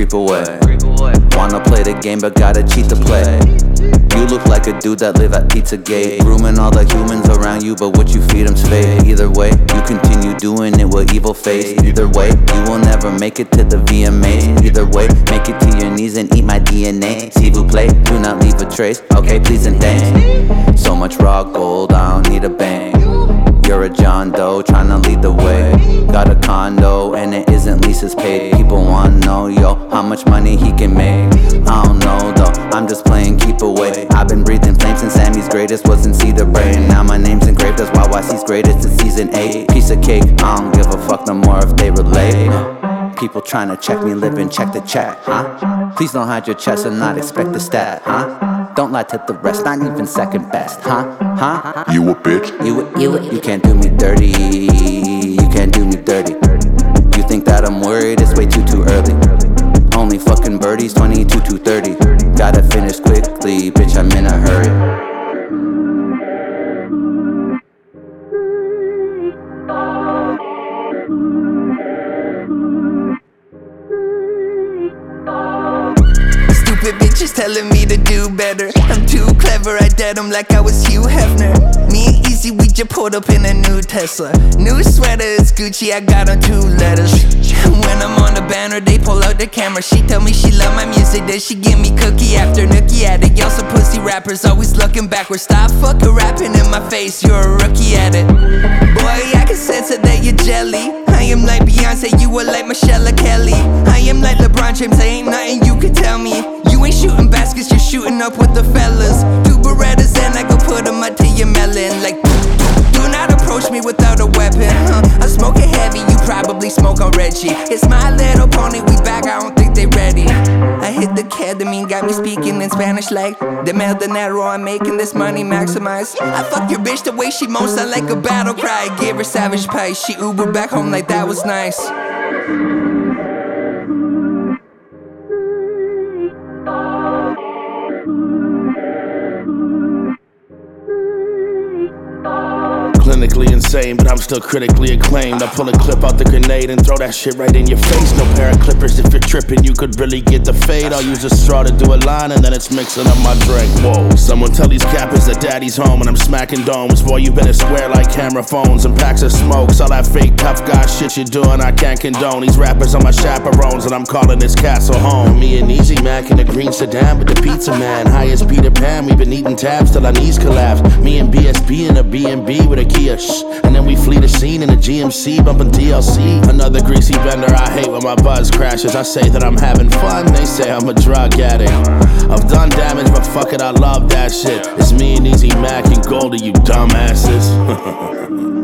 creep away. Wanna play the game but gotta cheat to play. You look like a dude that live at Pizzagate, grooming all the humans around you, but what you feed them's fake. Either way, you continue doing it with evil face. Either way, you will never make it to the VMAs. Either way, make it to your knees and eat my DNA. S'il vous plaît, do not leave a trace. Okay, please and thanks. So much raw gold, I don't need a bank. You're a John Doe, tryna lead the way. Got a condo and it isn't leases paid. People wanna know, yo, how much money he can make. I don't know though, I'm just playing keep away. I've been breathing flames since Sammy's greatest was in Cedar Brain. Now my name's engraved as YYC's greatest in season 8. Piece of cake, I don't give a fuck no more if they relate. People tryna check me, living, check the chat, huh? Please don't hide your chest and not expect the stat, huh? Don't lie to the rest, not even second best, huh? Huh? You a bitch. You can't do me dirty. You can't do me dirty. You think that I'm worried? It's way too early. Only fucking birdies, 22 to 30. Gotta finish quickly, bitch, I'm in a hurry. Bitches telling me to do better. I'm too clever, I dead them like I was Hugh Hefner. Me and Easy, we just pulled up in a new Tesla. New sweater, it's Gucci, I got on 2 letters. When I'm on the banner, they pull out the camera. She tell me she love my music, then she give me cookie after nookie at it. Y'all some pussy rappers always looking backwards. Stop fucking rapping in my face, you're a rookie at it. Boy, I can sense it that you're jelly. I am like Beyonce, you are like Michelle or Kelly. I am like LeBron James, there ain't nothing you can tell me. You ain't shooting baskets, you're shooting up with the fellas. 2 Berettas and I go put them up to your melon. Like, do not approach me without a weapon, I smoke it heavy, you probably smoke on Reggie. It's My Little Pony, we back, I don't think they ready. I hit the ketamine, got me speaking in Spanish like the dinero, I'm making this money maximize. I fuck your bitch the way she moans, sound like a battle cry. I gave her savage pie, she Ubered back home like that was nice. Clinically insane, but I'm still critically acclaimed. I pull a clip out the grenade and throw that shit right in your face. No pair of clippers, if you're tripping, you could really get the fade. I'll use a straw to do a line and then it's mixing up my drink. Whoa, someone tell these cappers that daddy's home and I'm smacking domes. Boy, you better swear like camera phones and packs of smokes. All that fake tough guy shit you're doing, I can't condone. These rappers are my chaperones and I'm calling this castle home. Me and Easy Mac in a green sedan with the pizza man. High as Peter Pan, we've been eating tabs till our knees collapse. Me and BSB in a B&B with a Kia. And then we flee the scene in a GMC, bumping TLC. Another greasy bender, I hate when my buzz crashes. I say that I'm having fun, they say I'm a drug addict. I've done damage, but fuck it, I love that shit. It's me and Easy Mac and Goldie, you dumbasses.